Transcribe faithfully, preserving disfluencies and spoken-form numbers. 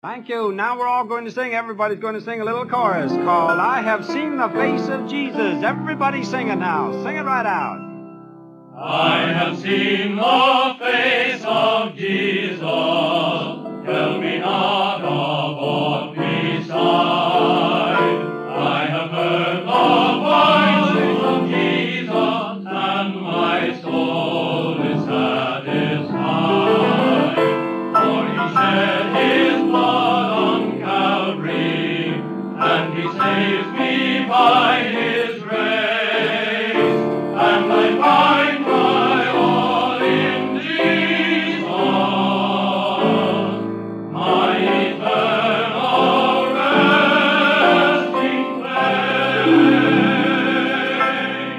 Thank you. Now we're all going to sing. Everybody's going to sing a little chorus called I Have Seen the Face of Jesus. Everybody sing it now. Sing it right out. I have seen the face of Jesus.